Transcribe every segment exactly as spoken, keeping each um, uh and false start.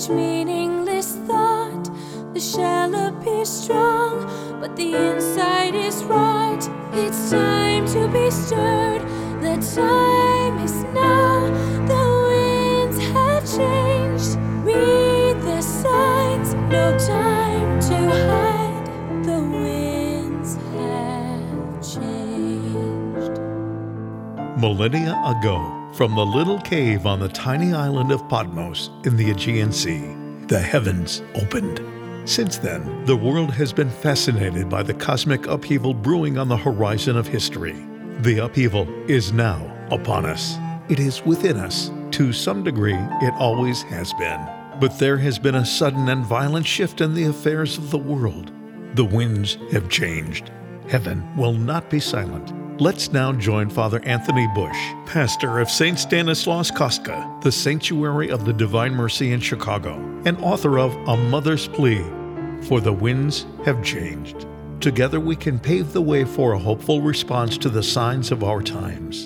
each meaningless thought. The shell appears strong, but the inside is rot. It's time to be stirred. The time is now. The winds have changed. Read the signs. No time to hide. The winds have changed. Millennia ago, from the little cave on the tiny island of Patmos in the Aegean Sea, the heavens opened. Since then, the world has been fascinated by the cosmic upheaval brewing on the horizon of history. The upheaval is now upon us. It is within us. To some degree, it always has been. But there has been a sudden and violent shift in the affairs of the world. The winds have changed. Heaven will not be silent. Let's now join Father Anthony Bush, pastor of Saint Stanislaus Kostka, the Sanctuary of the Divine Mercy in Chicago, and author of A Mother's Plea, For the Winds Have Changed. Together we can pave the way for a hopeful response to the signs of our times.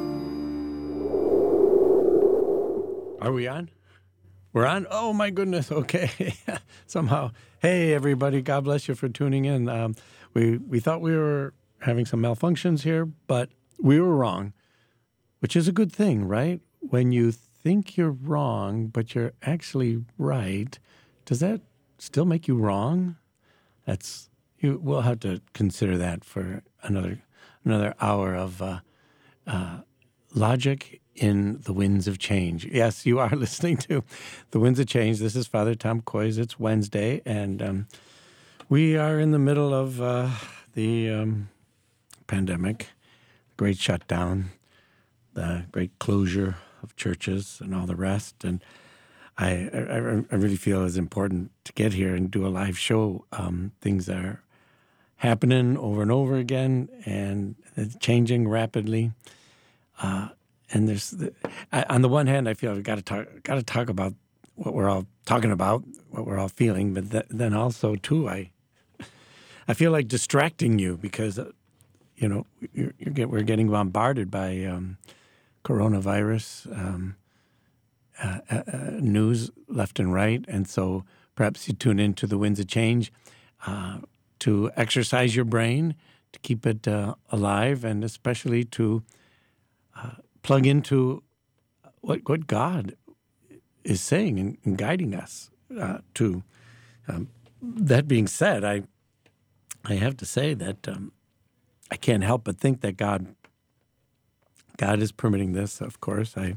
Are we on? We're on? Oh, my goodness. Okay. Somehow. Hey, everybody. God bless you for tuning in. Um, we, we thought we were having some malfunctions here, but we were wrong, which is a good thing, right? When you think you're wrong, but you're actually right, does that still make you wrong? That's you. We'll have to consider that for another another hour of uh, uh, logic in the Winds of Change. Yes, you are listening to the Winds of Change. This is Father Tom Koys. It's Wednesday, and um, we are in the middle of uh, the um, pandemic, the great shutdown, the great closure of churches and all the rest. And I, I, I really feel it's important to get here and do a live show. Um, things are happening over and over again, and it's changing rapidly. Uh, and there's, the, I, on the one hand, I feel I've got to talk, got to talk about what we're all talking about, what we're all feeling. But th- then also too, I, I feel like distracting you because. Uh, You know, you're, you're get, we're getting bombarded by um, coronavirus um, uh, uh, news left and right, and so perhaps you tune into the Winds of Change uh, to exercise your brain, to keep it uh, alive, and especially to uh, plug into what what God is saying and, and guiding us uh, to. Um, that being said, I I have to say that. Um, I can't help but think that God, God is permitting this. Of course, I,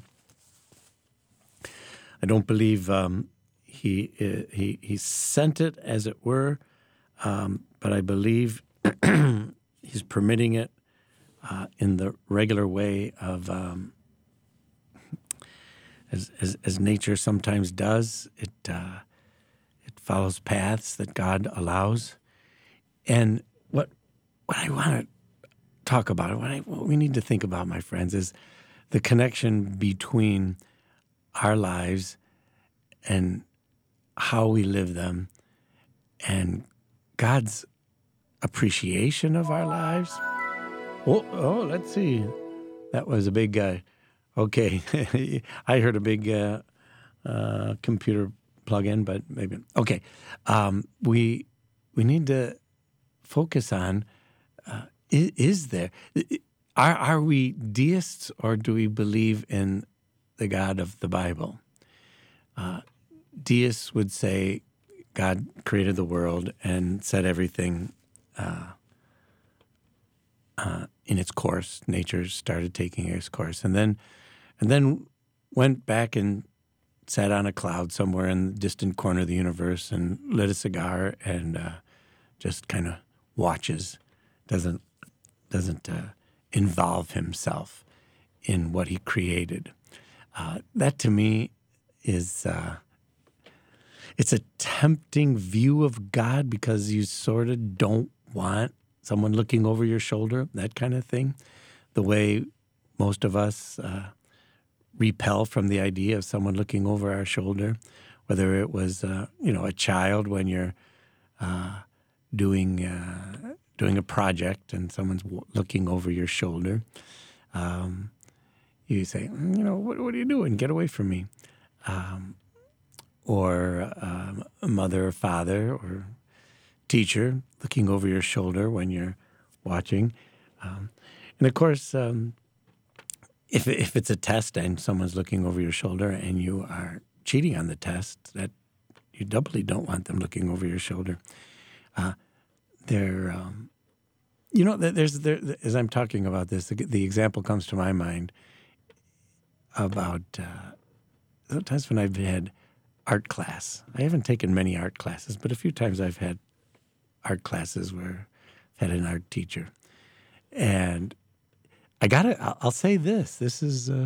I don't believe um, he he he sent it, as it were, um, but I believe he's permitting it uh, in the regular way of um, as, as as nature sometimes does. It uh, it follows paths that God allows, and what what I want to talk about it. What, I, what we need to think about, my friends, is the connection between our lives and how we live them and God's appreciation of our lives. Oh, oh let's see. That was a big guy. Uh, okay. I heard a big uh, uh, computer plug-in, but maybe. Okay. Um, we, we need to focus on uh, Is, is there, are, are we deists, or do we believe in the God of the Bible? Uh, deists would say God created the world and set everything uh, uh, in its course. Nature started taking its course, and then, and then went back and sat on a cloud somewhere in the distant corner of the universe and lit a cigar and uh, just kind of watches. Doesn't doesn't uh, involve himself in what he created. Uh, that to me is, uh, it's a tempting view of God because you sort of don't want someone looking over your shoulder, that kind of thing. The way most of us uh, repel from the idea of someone looking over our shoulder, whether it was, uh, you know, a child when you're uh, doing... Uh, doing a project and someone's w- looking over your shoulder, um, you say, you know, what, what are you doing? Get away from me. Um, or um, a mother or father or teacher looking over your shoulder when you're watching. Um, and of course, um, if if it's a test and someone's looking over your shoulder and you are cheating on the test, that you doubly don't want them looking over your shoulder. Uh, they're, um, you know, there's there, as I'm talking about this, the, the example comes to my mind about uh, sometimes when I've had art class. I haven't taken many art classes, but a few times I've had art classes where I've had an art teacher. And I got to, I'll say this. This is, uh,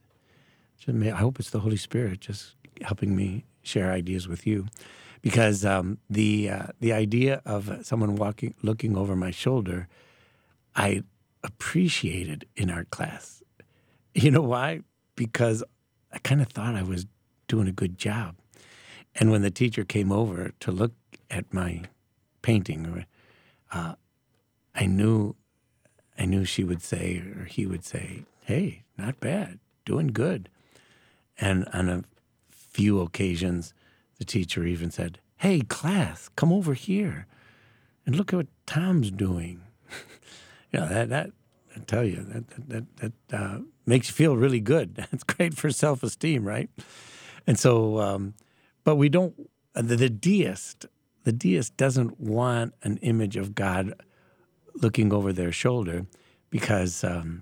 I hope it's the Holy Spirit just helping me share ideas with you. Because um, the uh, the idea of someone walking, looking over my shoulder, I appreciated in art class. You know why? Because I kind of thought I was doing a good job. And when the teacher came over to look at my painting, uh, I knew, I knew she would say, or he would say, "Hey, not bad, doing good." And on a few occasions, the teacher even said, "Hey, class, come over here and look at what Tom's doing." you know, that, that, I tell you, that, that, that uh, makes you feel really good. That's great for self-esteem, right? And so, um, but we don't, uh, the, the deist, the deist doesn't want an image of God looking over their shoulder because um,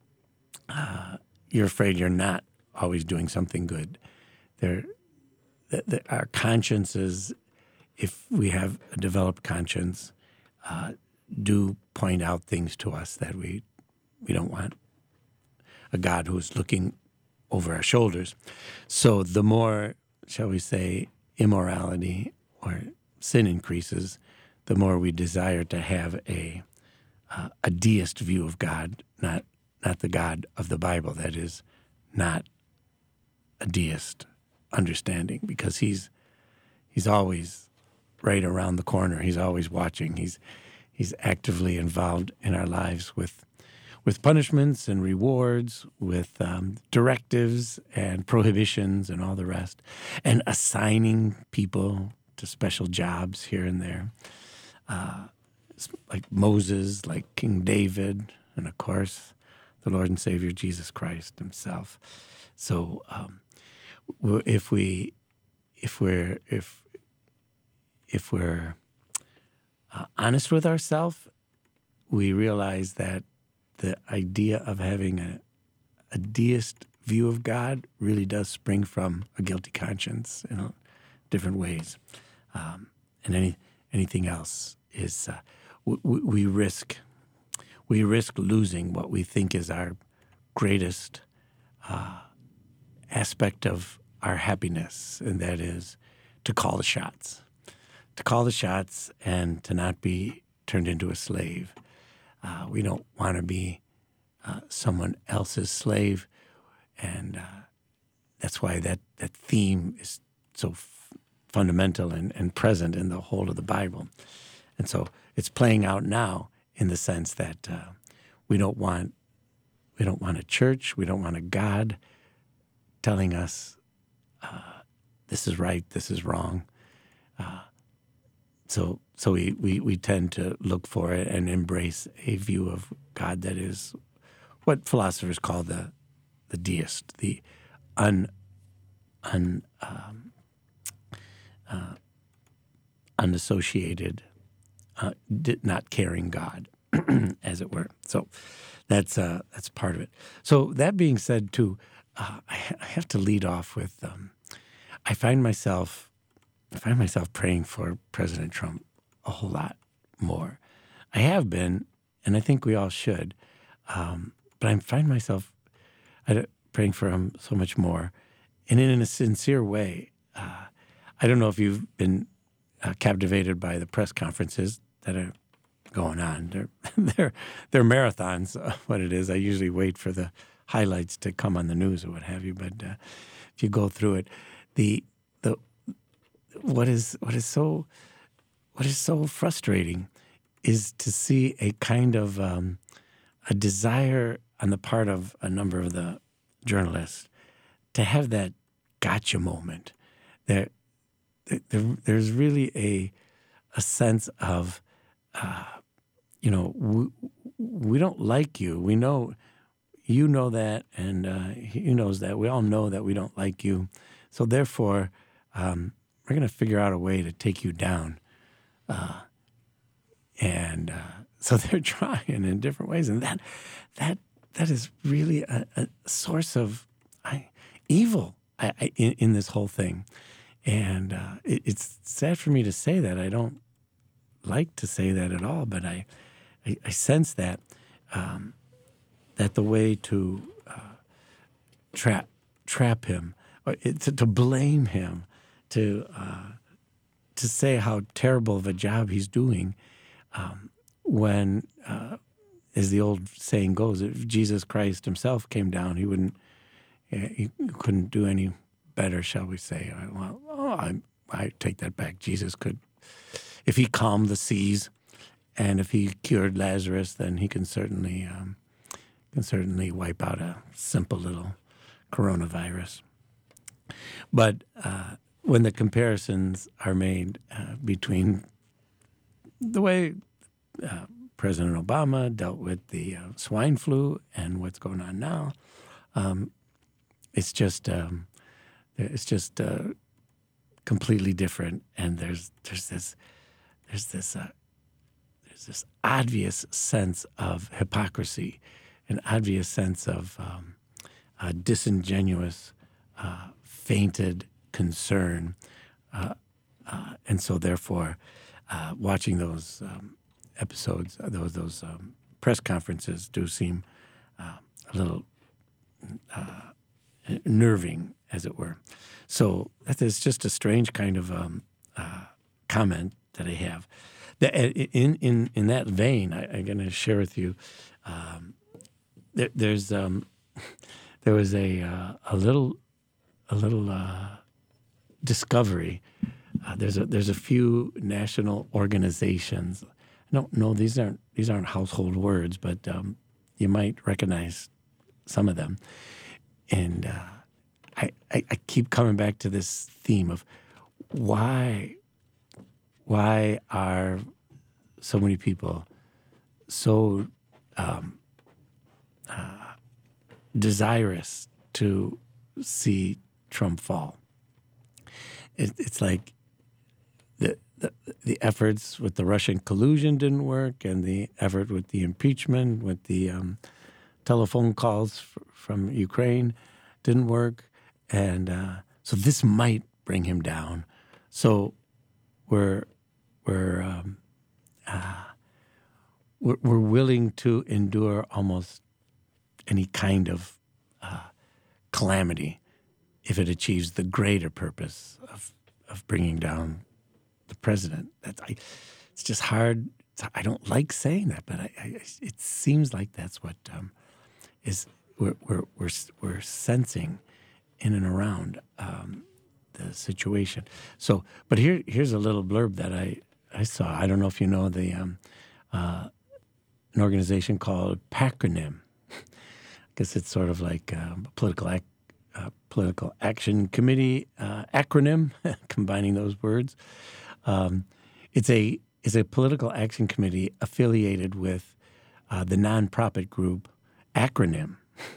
uh, you're afraid you're not always doing something good. They're, the, the, our consciences, if we have a developed conscience, uh, do point out things to us that we we don't want a God who's looking over our shoulders. So the more, shall we say, immorality or sin increases, the more we desire to have a uh, a deist view of God, not not the God of the Bible. That is not a deist understanding, because he's he's always right around the corner. He's always watching. He's he's actively involved in our lives with with punishments and rewards, with um, directives and prohibitions and all the rest, and assigning people to special jobs here and there, uh, like Moses, like King David, and of course the Lord and Savior Jesus Christ himself. So um, if we, if we're if if we're uh, honest with ourselves, we realize that the idea of having a, a deist view of God really does spring from a guilty conscience in a, different ways, um, and any anything else is uh, we, we risk we risk losing what we think is our greatest uh, aspect of our happiness, and that is to call the shots, to call the shots, and to not be turned into a slave. Uh, we don't want to be uh, someone else's slave, and uh, that's why that, that theme is so f- fundamental and, and present in the whole of the Bible. And so it's playing out now in the sense that uh, we don't want we don't want a church, we don't want a God telling us uh, this is right, this is wrong. Uh, so so we, we, we tend to look for it and embrace a view of God that is what philosophers call the the deist, the un, un um, uh, unassociated, uh, not caring God, as it were. So that's uh, that's part of it. So that being said, too, uh, I, I have to lead off with um, I find myself I find myself praying for President Trump a whole lot more. I have been, and I think we all should, um, but I find myself I, praying for him so much more, and in a sincere way. Uh, I don't know if you've been uh, captivated by the press conferences that are going on. They're they're they're marathons. Uh, what it is, I usually wait for the highlights to come on the news or what have you. But uh, if you go through it, the the what is what is so what is so frustrating is to see a kind of um, a desire on the part of a number of the journalists to have that gotcha moment. They're th- there, there's really a a sense of, uh, you know, we, we don't like you. We know, you know that, and uh, he knows that. We all know that we don't like you. So therefore, um, we're going to figure out a way to take you down. Uh, and uh, so they're trying in different ways. And that that that is really a, a source of I, evil I, I, in, in this whole thing. And uh, it, it's sad for me to say that. I don't like to say that at all, but I, I, I sense that um, that the way to uh, trap trap him, or it, to, to blame him, to uh, to say how terrible of a job he's doing, um, when, uh, as the old saying goes, if Jesus Christ himself came down, he wouldn't, he couldn't do any better, shall we say? Well, oh, I, I take that back. Jesus could, if he calmed the seas, and if he cured Lazarus, then he can certainly um, can certainly wipe out a simple little coronavirus. But uh, when the comparisons are made uh, between the way uh, President Obama dealt with the uh, swine flu and what's going on now, um, it's just um, it's just uh, completely different. And there's there's this there's this uh, there's this obvious sense of hypocrisy, an obvious sense of um, uh, disingenuous, uh, fainted concern, uh, uh, and so therefore, uh, watching those um, episodes, those those um, press conferences, do seem uh, a little uh, nerving, as it were. So that is just a strange kind of um, uh, comment that I have. That in in in that vein, I, I'm going to share with you. Um, there, there's um, there was a uh, a little a little. Uh, discovery. Uh, there's a there's a few national organizations. I don't know, these aren't these aren't household words, but um, you might recognize some of them. And uh, I, I I keep coming back to this theme of why why are so many people so um, uh, desirous to see Trump fall. It's like the, the the efforts with the Russian collusion didn't work, and the effort with the impeachment, with the um, telephone calls f- from Ukraine didn't work, and uh, so this might bring him down. So we're we're um, uh, we're, we're willing to endure almost any kind of uh, calamity if it achieves the greater purpose of of bringing down the president. That's I, it's just hard. I don't like saying that, but I, I, it seems like that's what um, is we're, we're we're we're sensing in and around um, the situation. So, but here here's a little blurb that I, I saw. I don't know if you know the um, uh, an organization called PACronym. I guess it's sort of like um, a political act. Uh, Political Action Committee uh, acronym, combining those words. Um, it's a it's a political action committee affiliated with uh, the nonprofit group Acronym.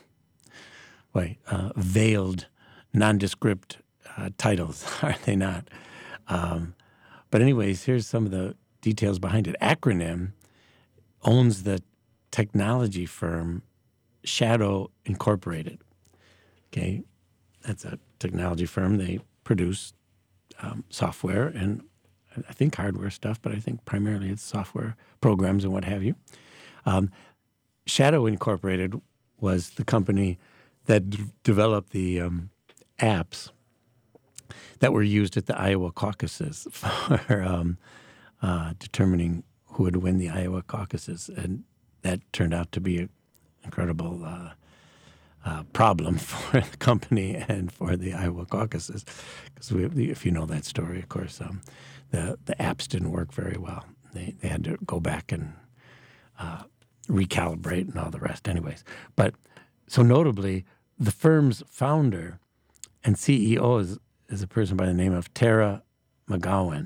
Wait, uh, veiled, nondescript uh, titles, are they not? Um, but anyways, here's some of the details behind it. Acronym owns the technology firm Shadow Incorporated. Okay, that's a technology firm. They produce um, software and I think hardware stuff, but I think primarily it's software programs and what have you. Um, Shadow Incorporated was the company that d- developed the um, apps that were used at the Iowa caucuses for um, uh, determining who would win the Iowa caucuses, and that turned out to be an incredible uh, Uh, problem for the company and for the Iowa caucuses, because if you know that story, of course, um, the the apps didn't work very well. They they had to go back and uh, recalibrate and all the rest. Anyways, but so notably, the firm's founder and C E O is is a person by the name of Tara McGowan.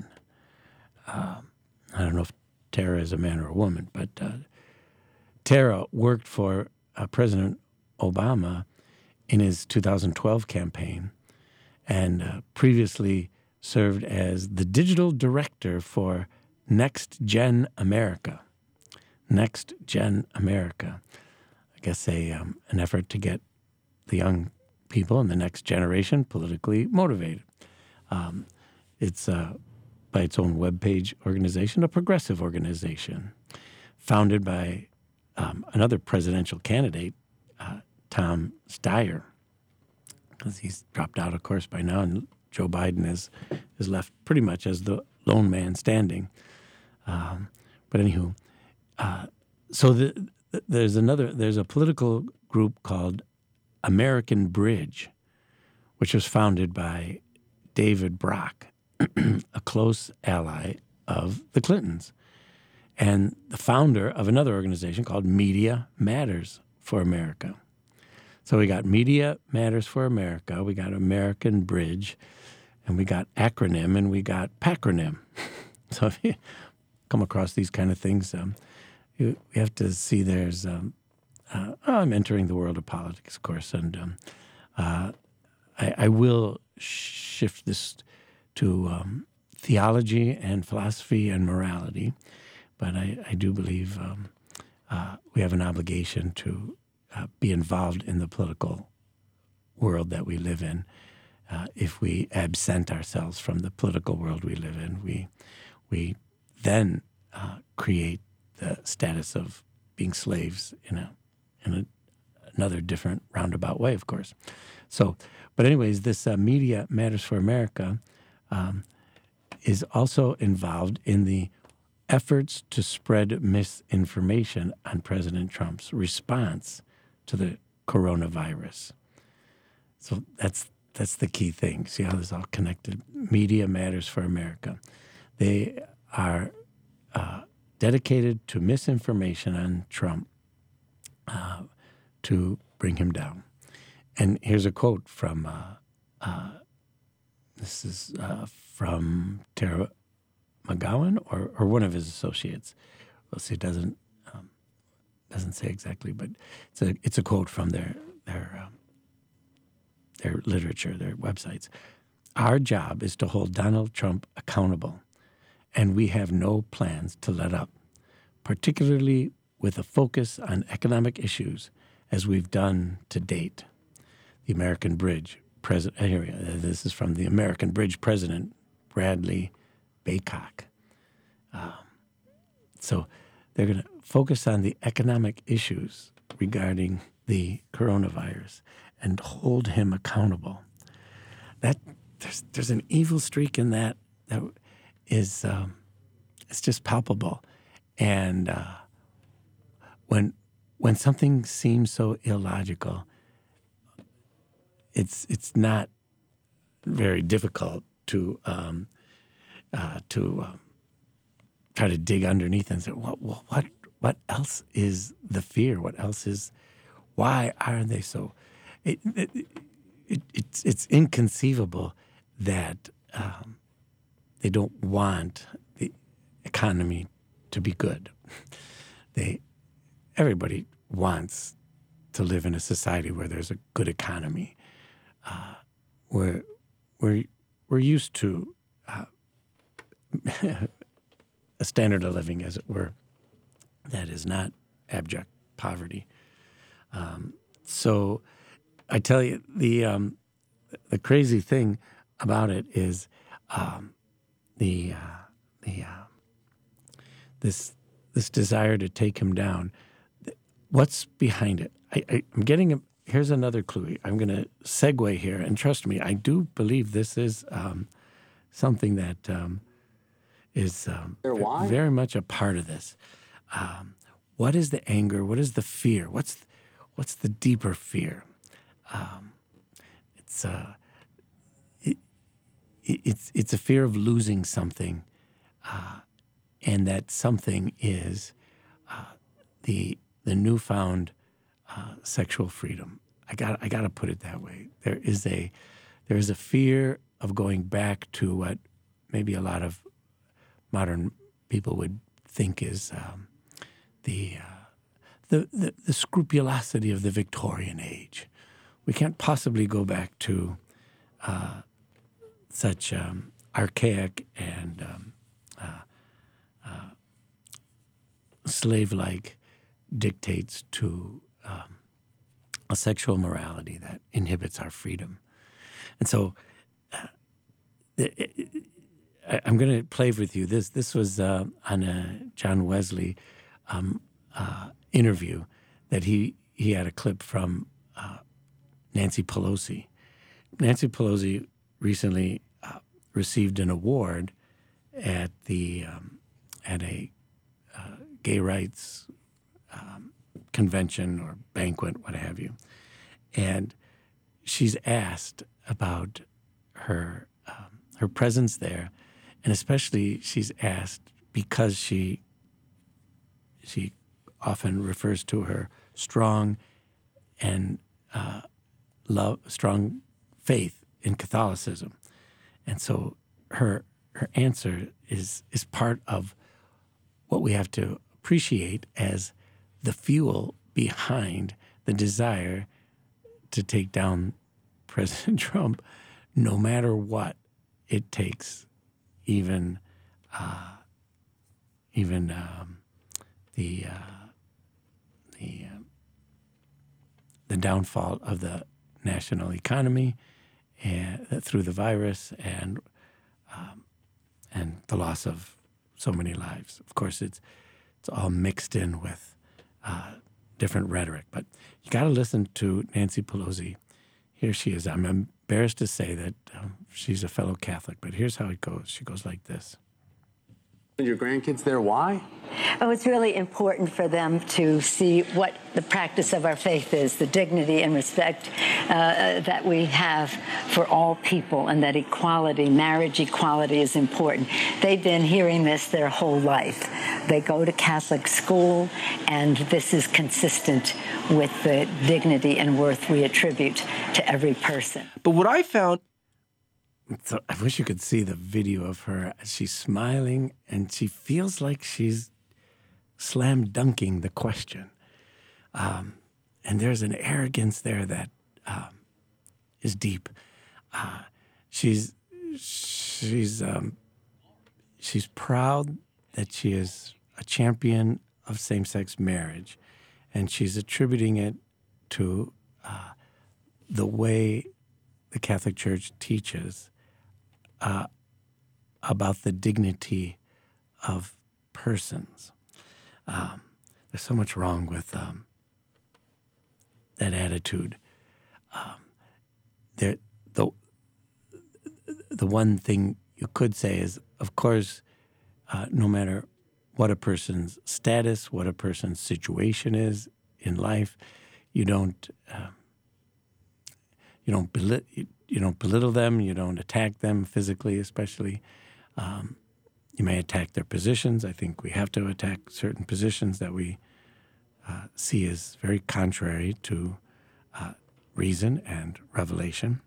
Uh, I don't know if Tara is a man or a woman, but uh, Tara worked for uh, President Obama in his two thousand twelve campaign and uh, previously served as the digital director for Next Gen America. Next Gen America. I guess a um, an effort to get the young people in the next generation politically motivated. Um, it's uh, by its own webpage organization, a progressive organization founded by um, another presidential candidate, uh, Tom Steyer, because he's dropped out, of course, by now, and Joe Biden is is left pretty much as the lone man standing. Um, but anywho, uh, so the, the, there's another there's a political group called American Bridge, which was founded by David Brock, a close ally of the Clintons, and the founder of another organization called Media Matters for America. So we got Media Matters for America, we got American Bridge, and we got acronym, and we got pacronym. So if you come across these kind of things, um, you, you have to see there's, um, uh, oh, I'm entering the world of politics, of course, and um, uh, I, I will shift this to um, theology and philosophy and morality, but I, I do believe um, uh, we have an obligation to uh, be involved in the political world that we live in. Uh, if we absent ourselves from the political world we live in, we we then uh, create the status of being slaves in a in a, another different roundabout way, of course. So, but anyways, this uh, Media Matters for America um, is also involved in the efforts to spread misinformation on President Trump's response to the coronavirus. So that's that's the key thing. See how this is all connected? Media Matters for America. They are uh, dedicated to misinformation on Trump uh, to bring him down. And here's a quote from, uh, uh, this is uh, from Tara McGowan or, or one of his associates. Well, see, it doesn't um, doesn't say exactly, but it's a it's a quote from their their um, their literature, their websites. Our job is to hold Donald Trump accountable, and we have no plans to let up, particularly with a focus on economic issues, as we've done to date. The American Bridge president. Here, this is from the American Bridge president, Bradley Baycock. Um, so they're going to focus on the economic issues regarding the coronavirus and hold him accountable. That there's there's an evil streak in that that is um, it's just palpable, and uh, when when something seems so illogical, it's it's not very difficult to um, uh, to um, try to dig underneath and say, what what what else is the fear? What else is? Why are they so? It, it, it, it's it's inconceivable that um, they don't want the economy to be good. They everybody wants to live in a society where there's a good economy. Uh, where we're we're used to uh, a standard of living, as it were, that is not abject poverty. Um, so, I tell you, the um, the crazy thing about it is um, the uh, the uh, this this desire to take him down. What's behind it? I, I, I'm getting a. Here's another clue. I'm going to segue here, and trust me, I do believe this is um, something that um, is um, v- very much a part of this. Um, what is the anger? What is the fear? What's what's the deeper fear? Um, it's uh, it, it's it's a fear of losing something, uh, and that something is uh, the the newfound. Uh, sexual freedom. I got. I got to put it that way. There is a, there is a fear of going back to what maybe a lot of modern people would think is um, the, uh, the the the scrupulosity of the Victorian age. We can't possibly go back to uh, such um, archaic and um, uh, uh, slave-like dictates to um, a sexual morality that inhibits our freedom. And so uh, it, it, I, I'm going to play with you. This this was uh, on a John Wesley um, uh, interview that he, he had a clip from uh, Nancy Pelosi. Nancy Pelosi recently uh, received an award at the um, at a uh, gay rights um, convention or banquet, what have you, and she's asked about her um, her presence there, and especially she's asked because she she often refers to her strong and uh, love, strong faith in Catholicism, and so her her answer is is part of what we have to appreciate as the fuel behind the desire to take down President Trump, no matter what it takes, even uh, even um, the uh, the uh, the downfall of the national economy and uh, through the virus and um, and the loss of so many lives. Of course, it's it's all mixed in with uh, different rhetoric, but you got to listen to Nancy Pelosi. Here she is. I'm embarrassed to say that um, she's a fellow Catholic, but here's how it goes. She goes like this. Your grandkids there, why? Oh, it's really important for them to see what the practice of our faith is, the dignity and respect uh, that we have for all people, and that equality, marriage equality is important. They've been hearing this their whole life. They go to Catholic school, and this is consistent with the dignity and worth we attribute to every person. But what I found... So I wish you could see the video of her. She's smiling, and she feels like she's slam dunking the question. Um, and there's an arrogance there that um, is deep. Uh, she's she's um, she's proud that she is a champion of same-sex marriage, and she's attributing it to uh, the way the Catholic Church teaches Uh, about the dignity of persons. Um, there's so much wrong with um, that attitude. Um, there, the the one thing you could say is, of course, uh, no matter what a person's status, what a person's situation is in life, you don't uh, you don't belittle. You, You don't belittle them. You don't attack them physically, especially. Um, you may attack their positions. I think we have to attack certain positions that we uh, see as very contrary to uh, reason and revelation.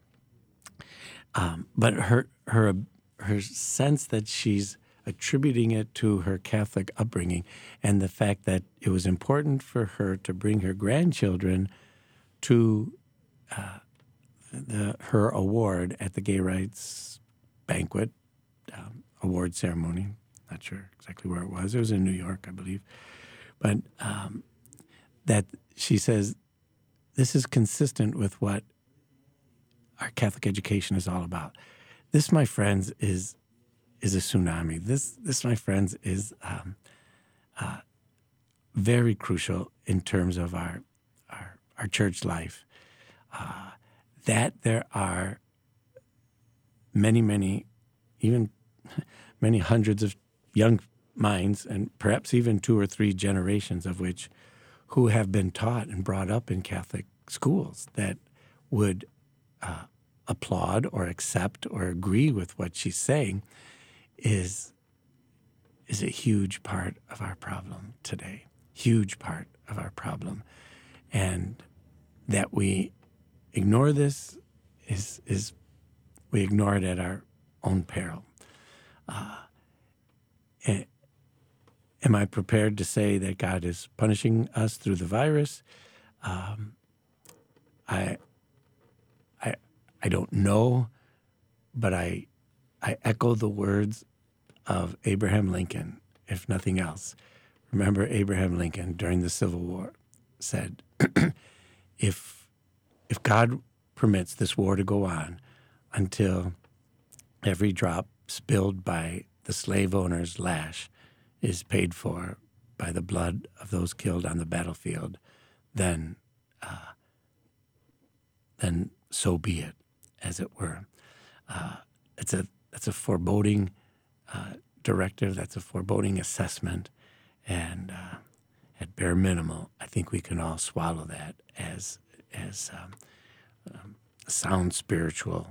Um, but her her her sense that she's attributing it to her Catholic upbringing and the fact that it was important for her to bring her grandchildren to Uh, The, her award at the gay rights banquet, um, award ceremony. Not sure exactly where it was. It was in New York, I believe. But um, that she says this is consistent with what our Catholic education is all about. This, my friends, is is a tsunami. This, this, my friends, is um, uh, very crucial in terms of our our, our church life. Uh, that there are many, many, even many hundreds of young minds, and perhaps even two or three generations of which, who have been taught and brought up in Catholic schools that would uh, applaud or accept or agree with what she's saying is, is a huge part of our problem today, huge part of our problem. And that we ignore this is is we ignore it at our own peril. Uh, am I prepared to say that God is punishing us through the virus? Um, I, I, I don't know, but I, I echo the words of Abraham Lincoln, if nothing else. Remember, Abraham Lincoln during the Civil War said, if if God permits this war to go on until every drop spilled by the slave owner's lash is paid for by the blood of those killed on the battlefield, then uh, then so be it, as it were. Uh, it's a that's a foreboding uh, directive. That's a foreboding assessment, and uh, at bare minimal, I think we can all swallow that as as um, um, a sound spiritual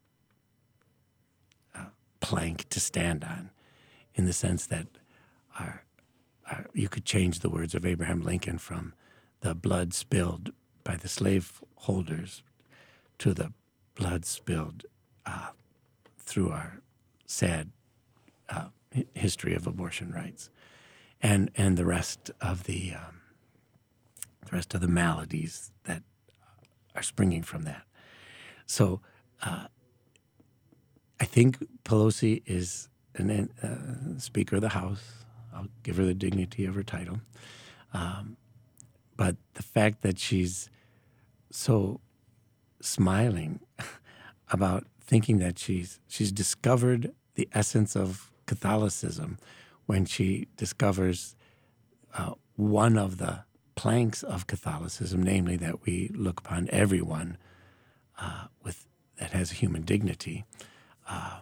uh, plank to stand on, in the sense that our, our, you could change the words of Abraham Lincoln from the blood spilled by the slave holders to the blood spilled uh, through our sad uh, history of abortion rights, and and the rest of the um, the rest of the maladies that are springing from that. So uh, I think Pelosi is an uh, Speaker of the House. I'll give her the dignity of her title. Um, but the fact that she's so smiling about thinking that she's she's discovered the essence of Catholicism when she discovers uh, one of the planks of Catholicism, namely that we look upon everyone uh, with that has a human dignity, uh,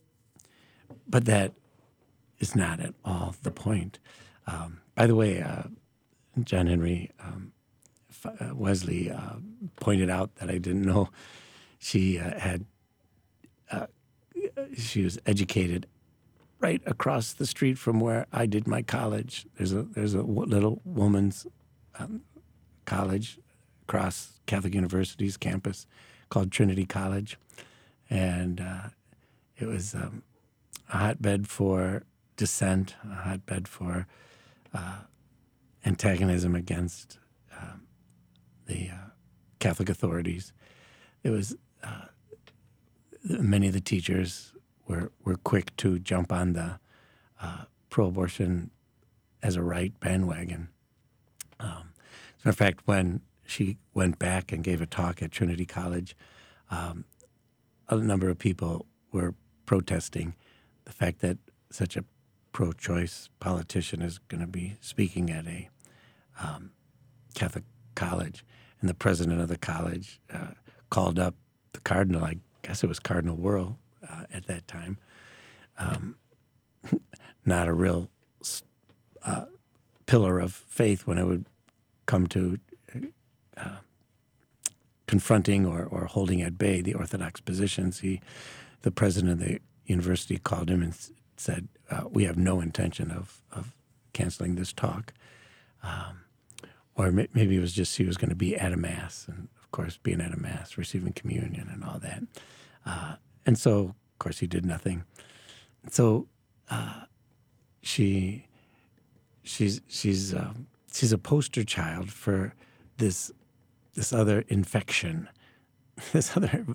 but that is not at all the point. Um, by the way, uh, John Henry um, uh, Wesley uh, pointed out that I didn't know she uh, had uh, she was educated right across the street from where I did my college. There's a there's a w- little woman's um, college across Catholic University's campus called Trinity College, and uh, it was um, a hotbed for dissent, a hotbed for uh, antagonism against um, the uh, Catholic authorities. It was uh, many of the teachers were were quick to jump on the uh, pro-abortion as a right bandwagon. Um, as a matter of fact, when she went back and gave a talk at Trinity College, um, a number of people were protesting the fact that such a pro-choice politician is going to be speaking at a um, Catholic college. And the president of the college uh, called up the cardinal, I guess it was Cardinal Wuerl uh, at that time, um, not a real uh, pillar of faith when it would come to uh, confronting or, or holding at bay the Orthodox positions. He, the president of the university called him and s- said, uh, we have no intention of, of canceling this talk. Um, or may- maybe it was just he was going to be at a Mass, and of course being at a Mass, receiving communion and all that. Uh, and so, of course, he did nothing. So uh, she she's she's um, she's a poster child for this this other infection, this other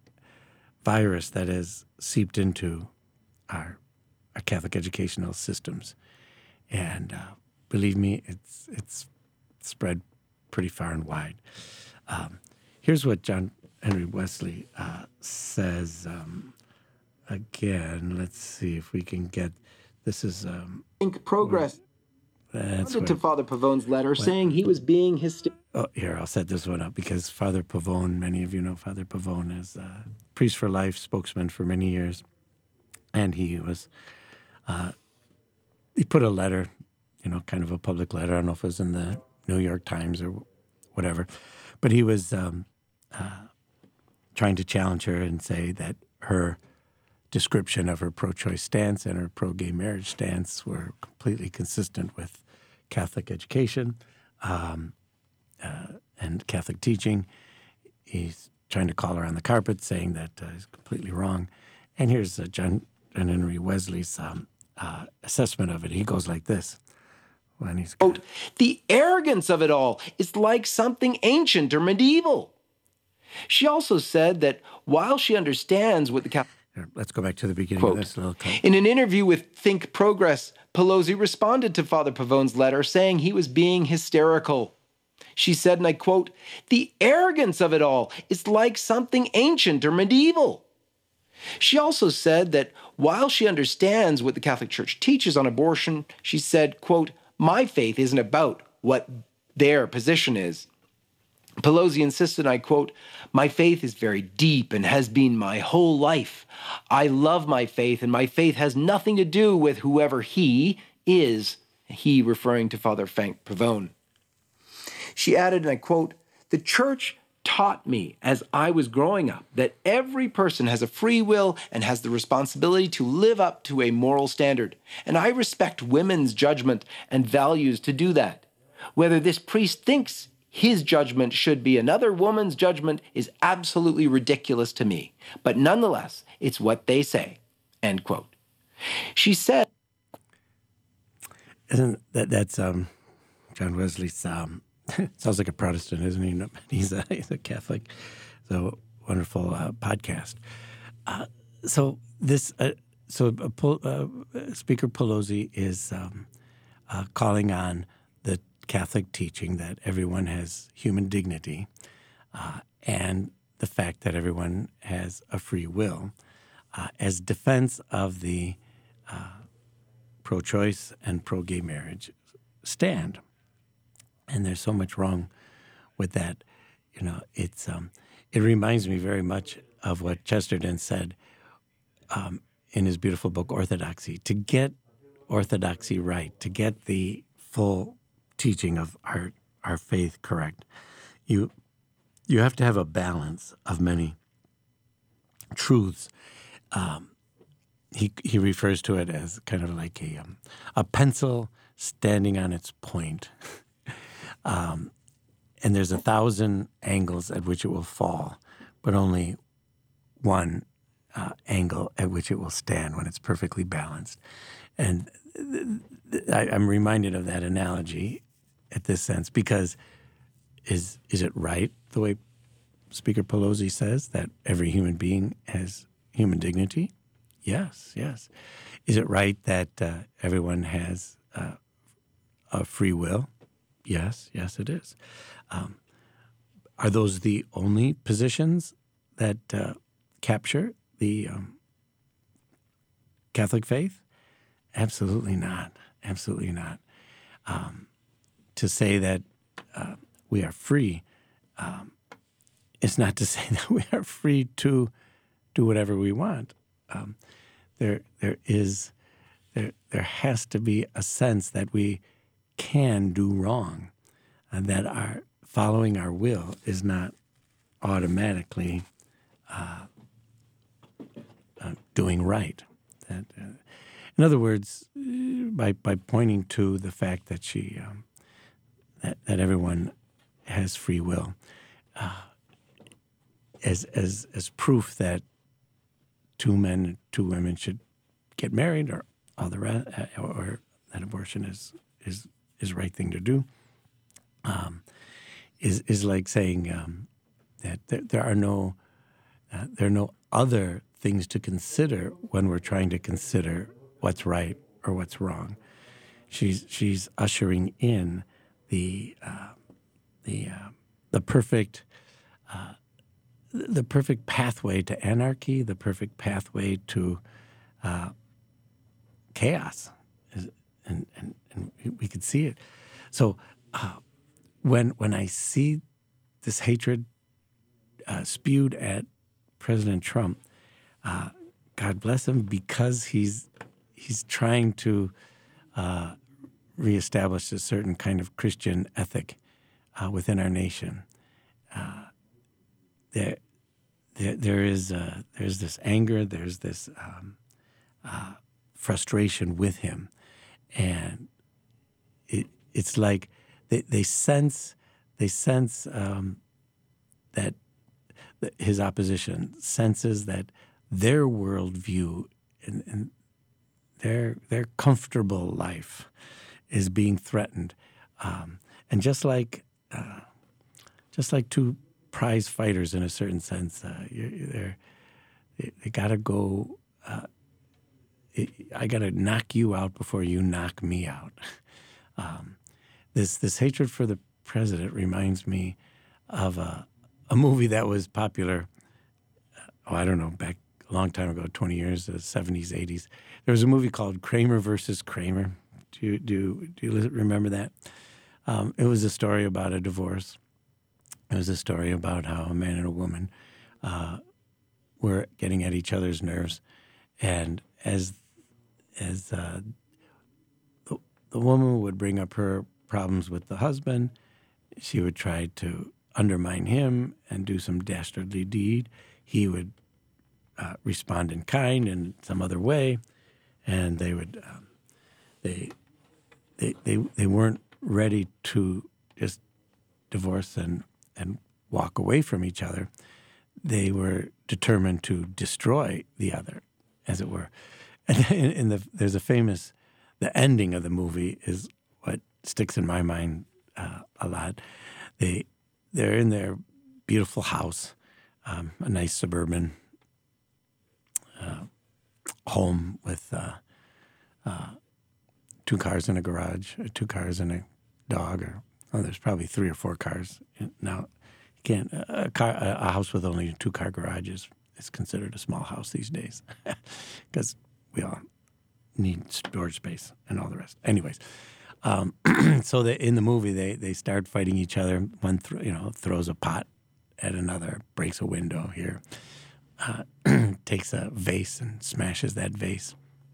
virus that has seeped into our our Catholic educational systems, and uh, believe me, it's it's spread pretty far and wide. Um, here's what John Henry Wesley uh, says. Um, again, let's see if we can get. This is. Um, think progress. That's To what, Father Pavone's letter, saying he was being hysterical. oh, here, I'll set this one up because Father Pavone, many of you know Father Pavone is a priest for life, spokesman for many years. And he was, uh, he put a letter, you know, kind of a public letter. I don't know if it was in the New York Times or whatever. But he was um, uh, trying to challenge her and say that her description of her pro-choice stance and her pro-gay marriage stance were completely consistent with Catholic education um, uh, and Catholic teaching. He's trying to call her on the carpet, saying that uh, he's completely wrong. And here's uh, John and Henry Wesley's um, uh, assessment of it. He goes like this. When he's Quote, the arrogance of it all is like something ancient or medieval. She also said that while she understands what the Catholic... Let's go back to the beginning Quote, of this little quote. In an interview with Think Progress, Pelosi responded to Father Pavone's letter saying he was being hysterical. She said, and I quote, the arrogance of it all is like something ancient or medieval. She also said that while she understands what the Catholic Church teaches on abortion, she said, quote, my faith isn't about what their position is. Pelosi insisted, I quote, my faith is very deep and has been my whole life. I love my faith, and my faith has nothing to do with whoever he is, he referring to Father Frank Pavone. She added, and I quote, the church taught me as I was growing up that every person has a free will and has the responsibility to live up to a moral standard. And I respect women's judgment and values to do that. Whether this priest thinks his judgment should be another woman's judgment is absolutely ridiculous to me. But nonetheless, it's what they say, end quote. She said... Isn't that, that's um, John Wesley's... Um, sounds like a Protestant, isn't he? No, he's a, he's a Catholic. So wonderful uh, podcast. Uh, so this, uh, so uh, uh, Speaker Pelosi is um, uh, calling on the Catholic teaching that everyone has human dignity uh, and the fact that everyone has a free will uh, as defense of the uh, pro-choice and pro-gay marriage stand. And there's so much wrong with that. You know, it's um, it reminds me very much of what Chesterton said um, in his beautiful book, Orthodoxy. To get orthodoxy right, to get the full teaching of our our faith correct, you you have to have a balance of many truths. Um, he he refers to it as kind of like a um, a pencil standing on its point. Um, and there's a thousand angles at which it will fall, but only one uh, angle at which it will stand when it's perfectly balanced. And th- th- I, I'm reminded of that analogy at this sense because is is it right the way Speaker Pelosi says that every human being has human dignity? Yes, yes. Is it right that uh, everyone has uh, a free will? Yes, yes, it is. Um, are those the only positions that uh, capture the um, Catholic faith? Absolutely not. Absolutely not. Um, to say that uh, we are free um, is not to say that we are free to do whatever we want. Um, there, there is, there, there has to be a sense that we can do wrong, and that our following our will is not automatically uh, uh, doing right. That, uh, in other words, by by pointing to the fact that she um, that that everyone has free will, uh, as as as proof that two men, two women should get married, or all the rest, or, or that abortion is is. is the right thing to do, um, is is like saying um, that there, there are no uh, there are no other things to consider when we're trying to consider what's right or what's wrong. She's she's ushering in the uh, the uh, the perfect uh, the perfect pathway to anarchy, the perfect pathway to uh, chaos. And, and, and we could see it. So uh, when when I see this hatred uh, spewed at President Trump, uh, God bless him, because he's he's trying to uh, reestablish a certain kind of Christian ethic uh, within our nation. Uh, there, there, there is uh, there's this anger, there's this um, uh, frustration with him. And it, it's like they, they sense they sense um, that his opposition senses that their worldview and, and their their comfortable life is being threatened, um, and just like uh, just like two prize fighters in a certain sense, uh, you're, they're, they they got to go. Uh, I got to knock you out before you knock me out. Um, this this hatred for the president reminds me of a, a movie that was popular. Oh, I don't know, back a long time ago, twenty years, the seventies, eighties. There was a movie called Kramer versus Kramer. Do you, do, do you remember that? Um, it was a story about a divorce. It was a story about how a man and a woman uh, were getting at each other's nerves. And as as uh, the, the woman would bring up her problems with the husband, she would try to undermine him and do some dastardly deed. He would uh, respond in kind in some other way, and they would um, they, they they they weren't ready to just divorce and and walk away from each other. They were determined to destroy the other, as it were. And in, in the there's a famous the ending of the movie is what sticks in my mind uh, a lot. They they're in their beautiful house. Um, a nice suburban uh, home with uh, uh, two cars in a garage, or two cars and a dog, or oh, there's probably three or four cars now. You can't a car a house with only two car garages is considered a small house these days because we all need storage space and all the rest. Anyways, um, so they, in the movie they they start fighting each other. One th- you know throws a pot at another, breaks a window here, uh, takes a vase and smashes that vase.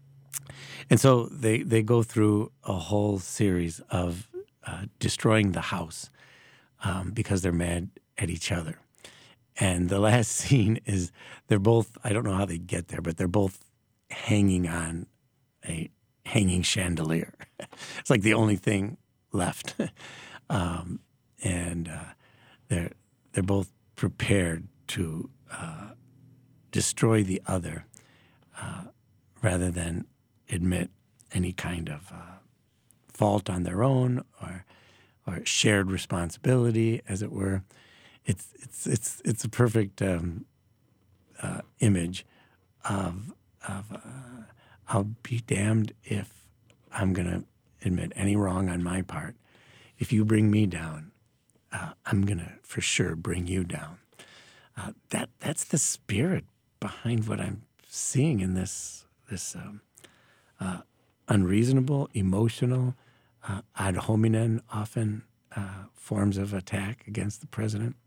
And so they, they go through a whole series of uh, destroying the house um, because they're mad at each other. And the last scene is they're both, I don't know how they get there, but they're both hanging on a hanging chandelier. It's like the only thing left. um, and uh, they're They're both prepared to uh, destroy the other uh, rather than admit any kind of uh, fault on their own or or shared responsibility, as it were. It's it's it's it's a perfect um, uh, image of of uh, I'll be damned if I'm going to admit any wrong on my part. If you bring me down, Uh, I'm going to for sure bring you down. Uh, that that's the spirit behind what I'm seeing in this this um, uh, unreasonable, emotional, uh, ad hominem, often uh, forms of attack against the president.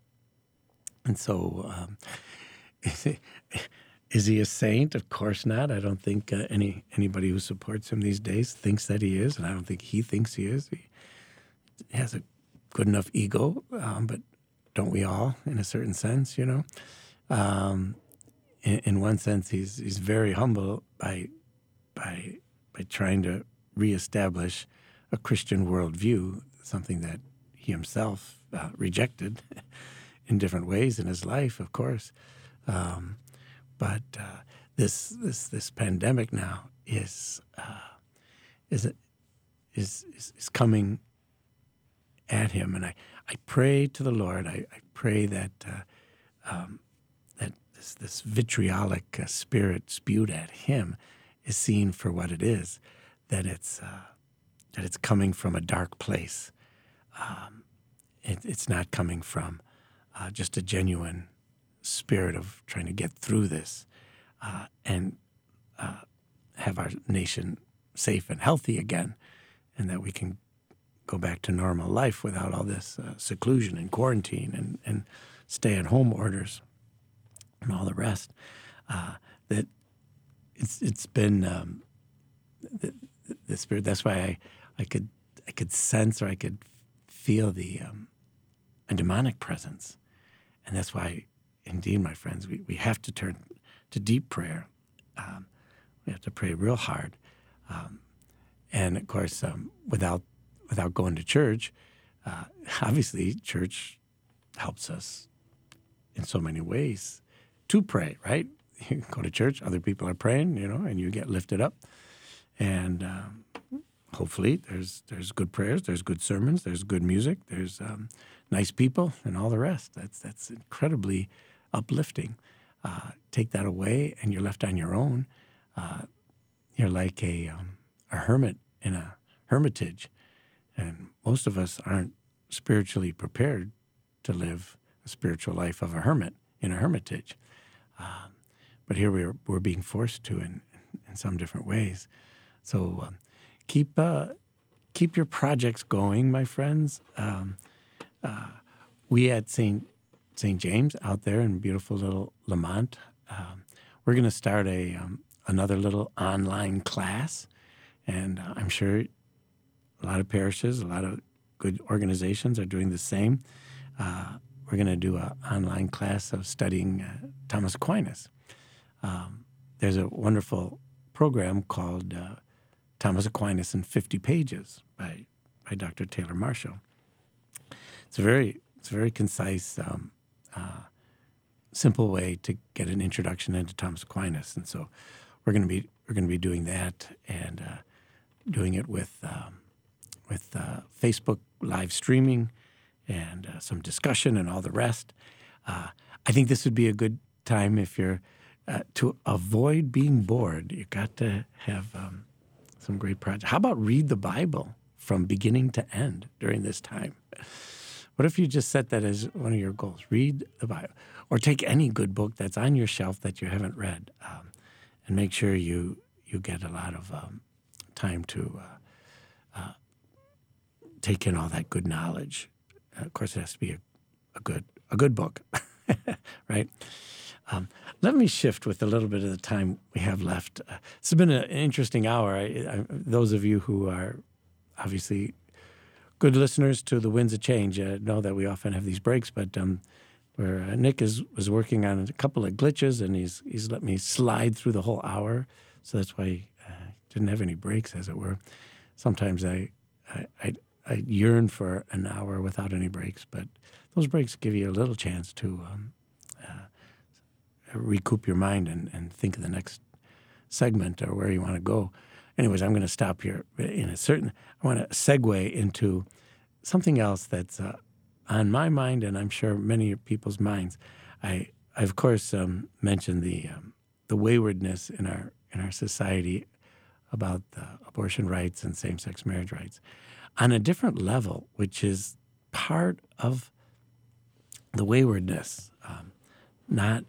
And so, um, is, he, is he a saint? Of course not. I don't think uh, any anybody who supports him these days thinks that he is, and I don't think he thinks he is. He has a good enough ego, um, but don't we all, in a certain sense, you know? Um, in, in one sense, he's he's very humble by by by trying to reestablish a Christian worldview, something that he himself uh, rejected in different ways in his life, of course. Um, but uh, this this this pandemic now is uh, is is is is coming at him, and I, I pray to the Lord. I, I pray that uh, um, that this this vitriolic uh, spirit spewed at him is seen for what it is, that it's uh, that it's coming from a dark place. Um, it, it's not coming from uh, just a genuine spirit of trying to get through this uh, and uh, have our nation safe and healthy again, and that we can go back to normal life without all this uh, seclusion and quarantine and, and stay-at-home orders and all the rest. Uh, that it's it's been um, the, the spirit. That's why I, I could I could sense, or I could feel the um, a demonic presence, and that's why, indeed, my friends, we, we have to turn to deep prayer. Um, we have to pray real hard, um, and of course, um, without without going to church, uh, obviously, church helps us in so many ways to pray. Right? you go to church, other people are praying, you know, and you get lifted up. And um, hopefully there's there's good prayers, there's good sermons, there's good music, there's um, nice people, and all the rest. That's that's incredibly uplifting. Uh, take that away, and you're left on your own. Uh, you're like a um, a hermit in a hermitage, and most of us aren't spiritually prepared to live a spiritual life of a hermit in a hermitage. Um, but here we're we're being forced to in in some different ways. So um, keep uh, keep your projects going, my friends. Um, uh, we at Saint Saint James out there in beautiful little Lamont, um, we're going to start a um, another little online class, and uh, I'm sure a lot of parishes, a lot of good organizations are doing the same. Uh, we're going to do an online class of studying uh, Thomas Aquinas. Um, there's a wonderful program called uh, Thomas Aquinas in fifty pages by by Doctor Taylor Marshall. It's a very it's a very concise, um, uh, simple way to get an introduction into Thomas Aquinas, and so we're going to be we're going to be doing that and uh, doing it with um, with uh, Facebook live streaming and uh, some discussion and all the rest. Uh, I think this would be a good time if you're uh, to avoid being bored. You got to have um, some great projects. How about read the Bible from beginning to end during this time? What if you just set that as one of your goals? Read the Bible, or take any good book that's on your shelf that you haven't read, um, and make sure you you get a lot of um, time to uh, uh, take in all that good knowledge. Uh, of course, it has to be a, a good a good book, right? Um, let me shift with a little bit of the time we have left. Uh, it's been an interesting hour. I, I, those of you who are obviously good listeners to the Winds of Change uh, know that we often have these breaks, but um, where uh, Nick is was working on a couple of glitches, and he's he's let me slide through the whole hour, so that's why I uh, didn't have any breaks, as it were. Sometimes I I, I I yearn for an hour without any breaks, but those breaks give you a little chance to um, uh, recoup your mind and, and think of the next segment or where you want to go. Anyways, I'm going to stop here in a certain, I want to segue into something else that's uh, on my mind, and I'm sure many people's minds. I, I of course, um, mentioned the um, the waywardness in our in our society about uh, abortion rights and same-sex marriage rights on a different level, which is part of the waywardness, um, not,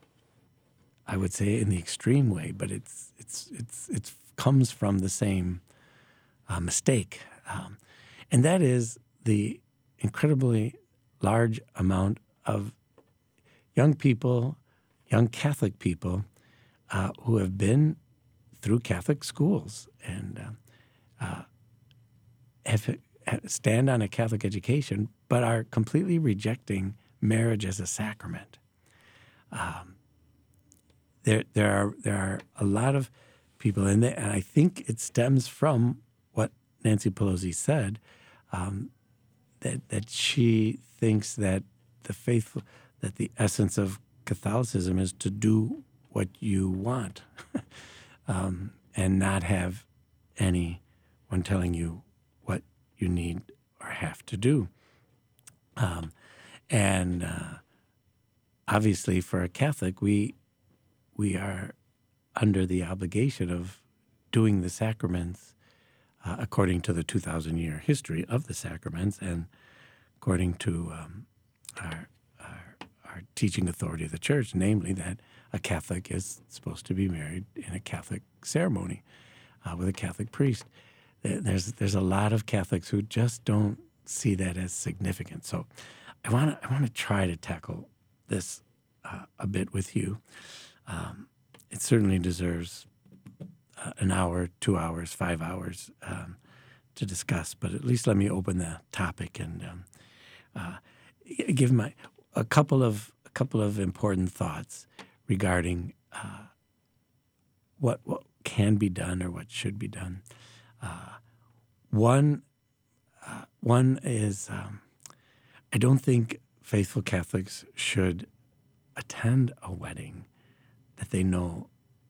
I would say, in the extreme way, but it's it's it's it's comes from the same uh, mistake, um, and that is the incredibly large amount of young people, young Catholic people, uh, who have been through Catholic schools and uh, uh, have, have stand on a Catholic education, but are completely rejecting marriage as a sacrament. Um, there, there are there are a lot of people in there, and I think it stems from what Nancy Pelosi said, um, that that she thinks that the faithful, that the essence of Catholicism is to do what you want, um, and not have anyone telling you what you need or have to do. Um, and uh, obviously, for a Catholic, we we are under the obligation of doing the sacraments uh, according to the two thousand year history of the sacraments and according to um, our, our, our teaching authority of the Church, namely that a Catholic is supposed to be married in a Catholic ceremony uh, with a Catholic priest. There's there's a lot of Catholics who just don't see that as significant. So I want to I want to try to tackle this uh, a bit with you. Um, it certainly deserves uh, an hour, two hours, five hours um, to discuss, but at least let me open the topic and um, uh, give my a couple of a couple of important thoughts regarding uh, what what can be done or what should be done. Uh, one uh, one is um, I don't think faithful Catholics should attend a wedding that they know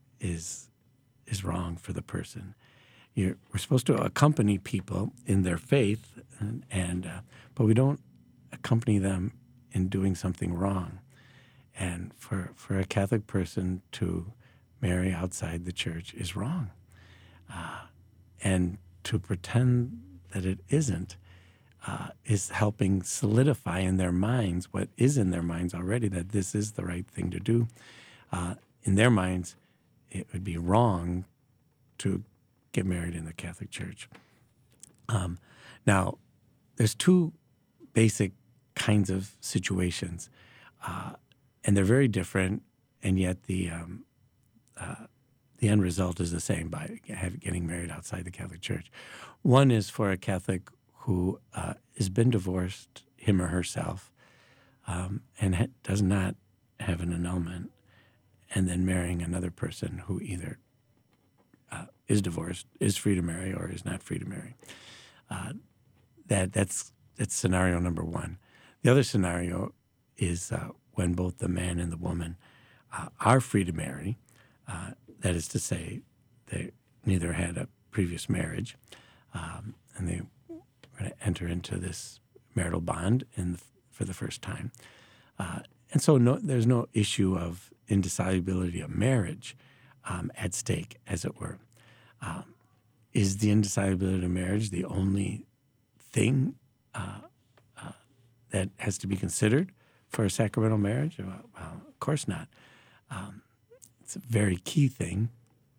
is is wrong for the person. You're, we're supposed to accompany people in their faith, and, and uh, but we don't accompany them in doing something wrong. And for for a Catholic person to marry outside the church is wrong, uh, and to pretend that it isn't uh, is helping solidify in their minds what is in their minds already, that this is the right thing to do. Uh, in their minds, it would be wrong to get married in the Catholic Church. Um, now, there's two basic kinds of situations, uh, and they're very different, and yet the um, uh, the end result is the same by have, getting married outside the Catholic Church. One is for a Catholic who uh, has been divorced, him or herself, um, and ha- does not have an annulment, and then marrying another person who either uh, is divorced, is free to marry, or is not free to marry. Uh, that that's that's scenario number one. The other scenario is uh, when both the man and the woman uh, are free to marry. Uh, that is to say, they neither had a previous marriage, um, and they were going to enter into this marital bond in the, for the first time. Uh, and so no, there's no issue of indissolubility of marriage um, at stake, as it were. Um, is the indissolubility of marriage the only thing uh, uh, that has to be considered for a sacramental marriage? Well, well of course not. Um, it's a very key thing,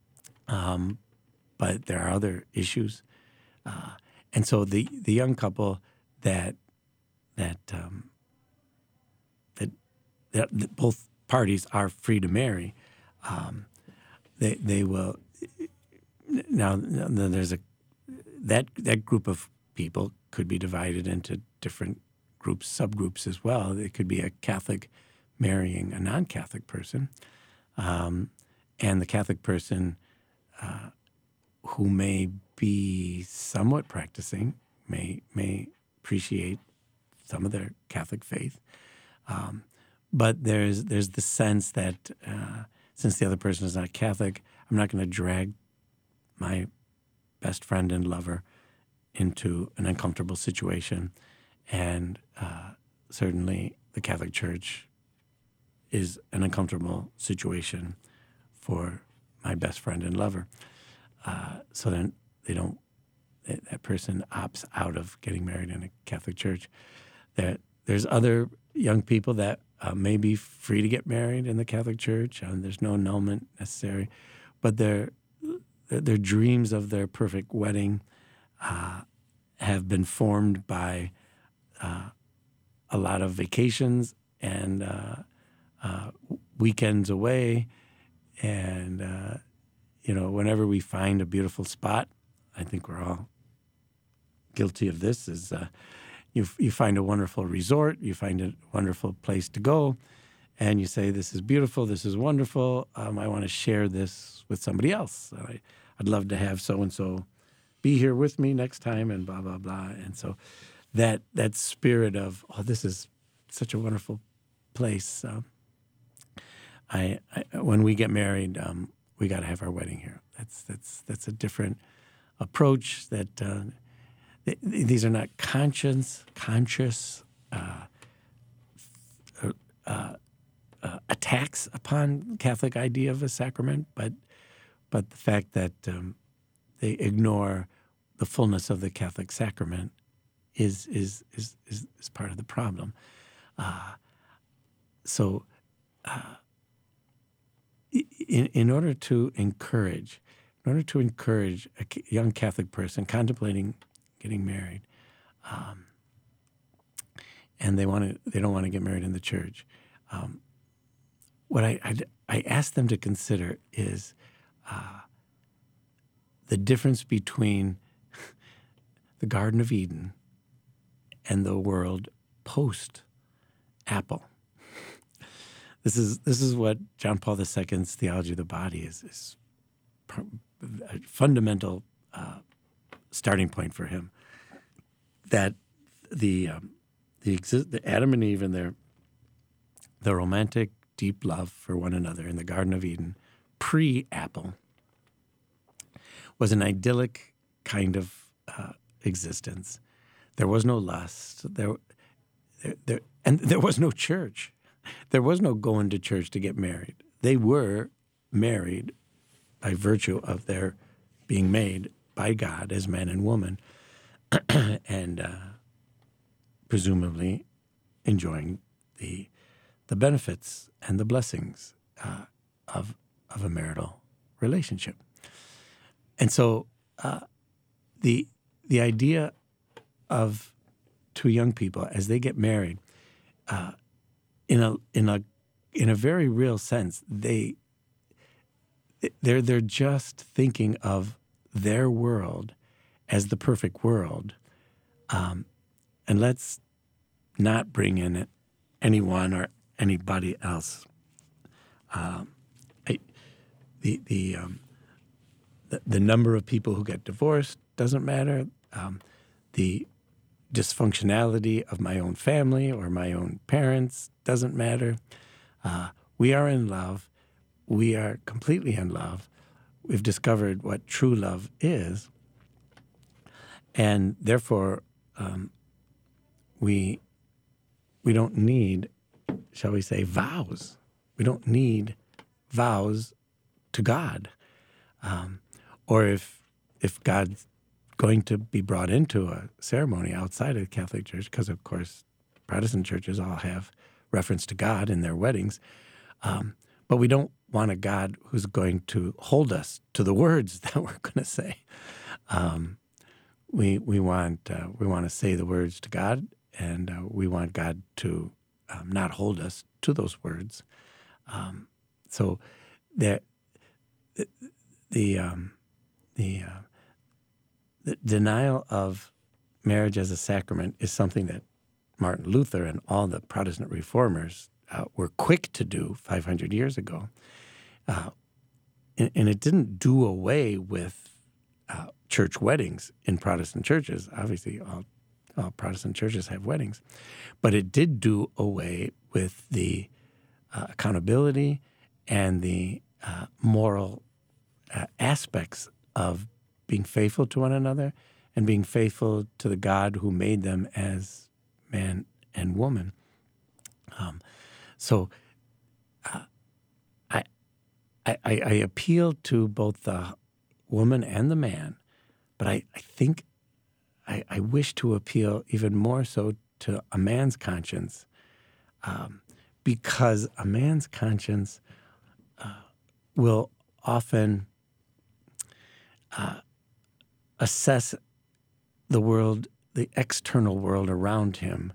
um, but there are other issues. Uh, and so the, the young couple that that, um, that that that both parties are free to marry, um, they they will now. There's a that that group of people could be divided into different groups, subgroups as well. It could be a Catholic marrying a non-Catholic person, um, and the Catholic person uh, who may be somewhat practicing may may appreciate some of their Catholic faith, um, but there's there's the sense that uh, since the other person is not Catholic, I'm not going to drag my best friend and lover into an uncomfortable situation, and uh, certainly the Catholic Church is an uncomfortable situation for my best friend and lover. Uh, so then they don't. That, that person opts out of getting married in a Catholic church. There, there's other young people that uh, may be free to get married in the Catholic Church, and there's no annulment necessary, but their their dreams of their perfect wedding uh, have been formed by uh, a lot of vacations and uh, uh, weekends away, and uh, you know, whenever we find a beautiful spot, I think we're all guilty of this, is uh, you you find a wonderful resort, you find a wonderful place to go, and you say, this is beautiful, this is wonderful, um, I want to share this with somebody else. I, I'd love to have so-and-so be here with me next time, and blah, blah, blah. And so that that spirit of, oh, this is such a wonderful place. Uh, I, I when we get married, um, we got to have our wedding here. That's that's that's a different approach. That uh, th- these are not conscience conscious uh, uh, uh, attacks upon Catholic idea of a sacrament, but but the fact that um, they ignore the fullness of the Catholic sacrament is is is is, is part of the problem. Uh, so. Uh, In, in order to encourage, in order to encourage a young Catholic person contemplating getting married, um, and they want to, they don't want to get married in the church, um, what I, I I ask them to consider is uh, the difference between the Garden of Eden and the world post Apple. This is this is what John Paul the Second's theology of the body is, is a fundamental uh, starting point for him. That the um, the, exist, the Adam and Eve and their the romantic deep love for one another in the Garden of Eden, pre-Apple, was an idyllic kind of uh, existence. There was no lust. There, there, there, and there was no church. There was no going to church to get married. They were married by virtue of their being made by God as man and woman, and uh, presumably enjoying the the benefits and the blessings uh, of of a marital relationship. And so uh, the the idea of two young people as they get married, uh, in a in a in a very real sense, they they're they're just thinking of their world as the perfect world, um, and let's not bring in it anyone or anybody else. Um, I, the the, um, the the number of people who get divorced doesn't matter. Um, the dysfunctionality of my own family or my own parents doesn't matter. Uh, we are in love. We are completely in love. We've discovered what true love is, and therefore um, we we don't need, shall we say, vows. We don't need vows to God, um, or if if God's going to be brought into a ceremony outside of the Catholic Church, because of course Protestant churches all have reference to God in their weddings, um, but we don't want a God who's going to hold us to the words that we're going to say. Um, we we want uh, we want to say the words to God, and uh, we want God to um, not hold us to those words. Um, so the the the, um, the, uh, the denial of marriage as a sacrament is something that Martin Luther and all the Protestant reformers uh, were quick to do five hundred years ago. Uh, and, and it didn't do away with uh, church weddings in Protestant churches. Obviously, all, all Protestant churches have weddings. But it did do away with the uh, accountability and the uh, moral uh, aspects of being faithful to one another and being faithful to the God who made them as man and woman. Um, so uh, I, I, I appeal to both the woman and the man, but I, I think I, I wish to appeal even more so to a man's conscience, um, because a man's conscience uh, will often uh, assess the world, the external world around him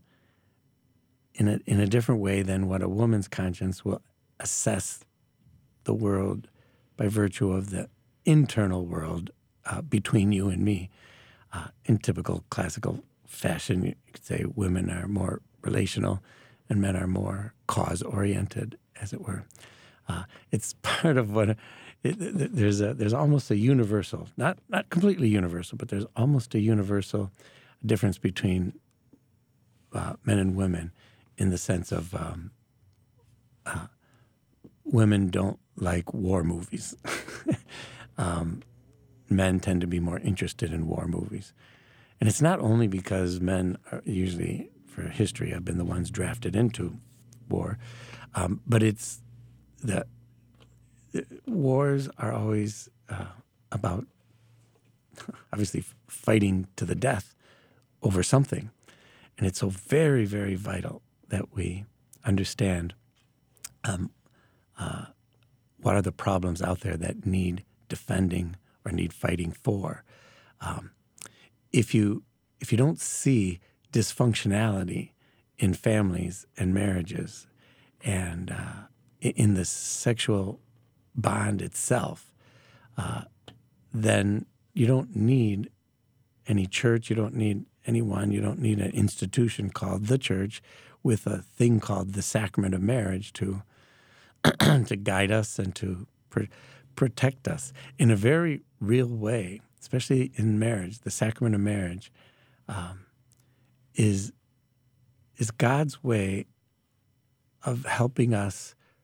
in a, in a different way than what a woman's conscience will assess the world by virtue of the internal world uh, between you and me. Uh, in typical classical fashion, you could say women are more relational and men are more cause-oriented, as it were. Uh, it's part of what it, it, there's a there's almost a universal, not not completely universal, but there's almost a universal difference between uh, men and women in the sense of um, uh, women don't like war movies. um, men tend to be more interested in war movies. And it's not only because men are usually, for history, have been the ones drafted into war, um, but it's that wars are always uh, about, obviously, fighting to the death over something. And it's so very, very vital that we understand um, uh, what are the problems out there that need defending or need fighting for. Um, if you if you don't see dysfunctionality in families and marriages and uh, in the sexual bond itself, uh, then you don't need any church, you don't need anyone, you don't need an institution called the church with a thing called the sacrament of marriage to to guide us and to pr- protect us in a very real way, especially in marriage. The sacrament of marriage um, is is God's way of helping us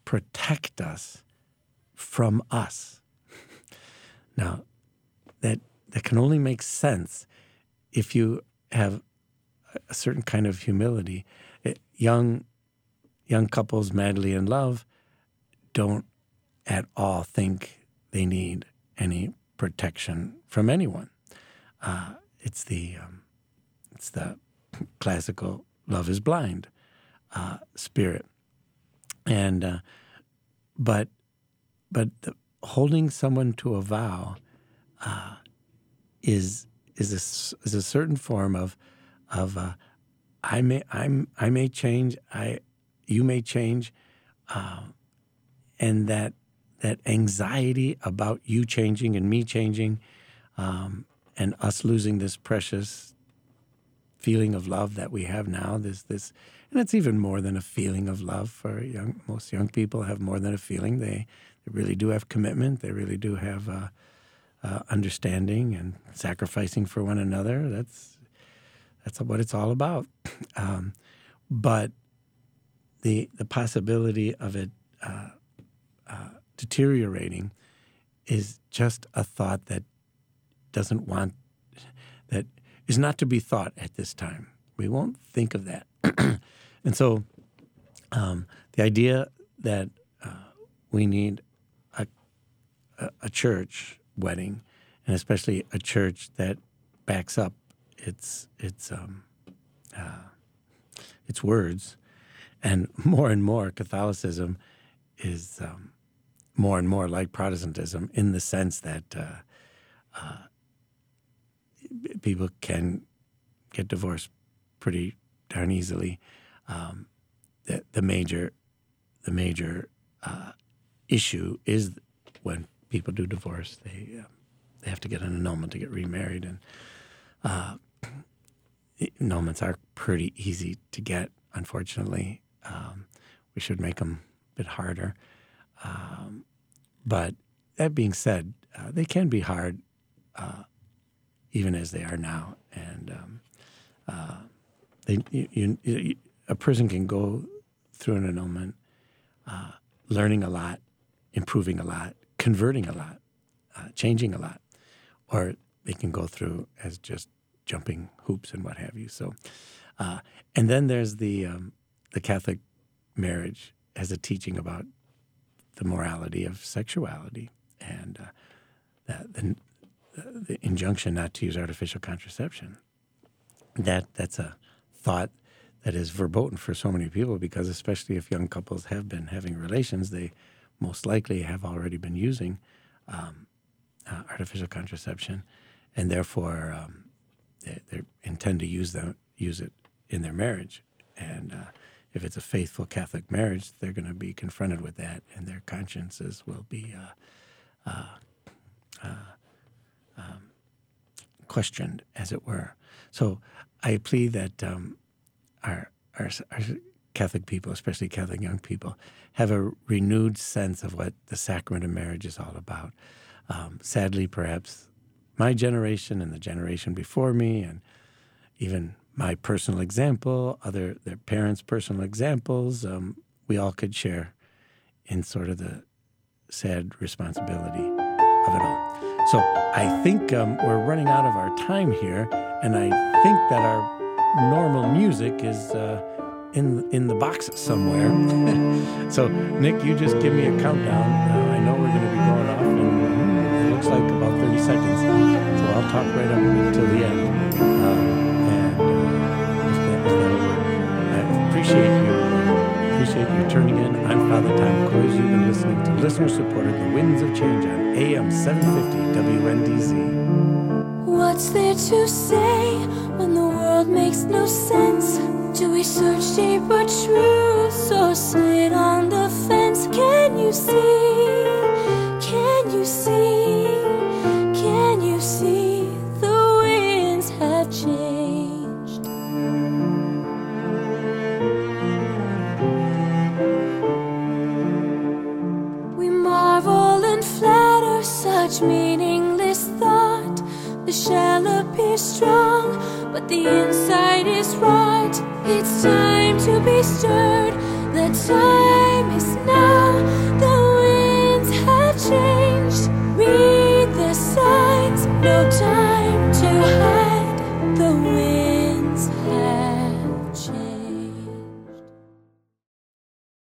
protect us from us. Now, that that can only make sense if you have a certain kind of humility. It, young young couples madly in love don't at all think they need any protection from anyone. Uh, it's the um, it's the classical love is blind uh, spirit, and uh, but but the, holding someone to a vow uh, is is a, is a certain form of of uh, I may I'm I may change, I you may change, uh, and that that anxiety about you changing and me changing, um, and us losing this precious feeling of love that we have now. This this, and it's even more than a feeling of love for young. Most young people have more than a feeling. They they really do have commitment. They really do have uh, uh, understanding and sacrificing for one another. That's that's what it's all about. Um, but the the possibility of it uh, uh, deteriorating is just a thought that doesn't want, that is not to be thought at this time. We won't think of that. And so um, the idea that uh, we need a, a, a church wedding, and especially a church that backs up its its um, uh, its words, and more and more Catholicism is um, more and more like Protestantism in the sense that uh, uh, people can get divorced pretty darn easily. Um, the, the major the major uh, issue is when people do divorce, they uh, they have to get an annulment to get remarried, and uh, annulments are pretty easy to get. Unfortunately, um, we should make them a bit harder. Um, but that being said, uh, they can be hard, uh, even as they are now, and um, uh, they you, you, you, a person can go through an annulment, uh, learning a lot, improving a lot, converting a lot, uh, changing a lot, or they can go through as just jumping hoops and what have you. So, uh, and then there's the um, the Catholic marriage as a teaching about the morality of sexuality, and uh, the, the, the injunction not to use artificial contraception. That that's a thought that is verboten for so many people, because especially if young couples have been having relations, they most likely have already been using um, uh, artificial contraception, and therefore um, they, they intend to use them use it in their marriage. And uh, if it's a faithful Catholic marriage, they're going to be confronted with that, and their consciences will be uh, uh, uh, um, questioned, as it were. So I plead that um, our, our our Catholic people, especially Catholic young people, have a renewed sense of what the sacrament of marriage is all about. Um, sadly, perhaps my generation and the generation before me, and even my personal example, other their parents' personal examples, um, we all could share in sort of the sad responsibility of it all. So I think um, we're running out of our time here, and I think that our normal music is uh, in in the box somewhere. So Nick, you just give me a countdown. Uh, I know we're going to be going off, and it looks like about thirty seconds. So I'll talk right up until the end. Um, Appreciate you. Appreciate you turning in. I'm Father Tom Coys. You've been listening to listener-supported The Winds of Change on A M seven fifty W N D Z. What's there to say when the world makes no sense? Do we search deeper truths or sit on the fence? Can you see? Can you see? Can you see the winds have changed? Such meaningless thought. The shell appears strong, but the inside is rot. It's time to be stirred. The time is now. no time.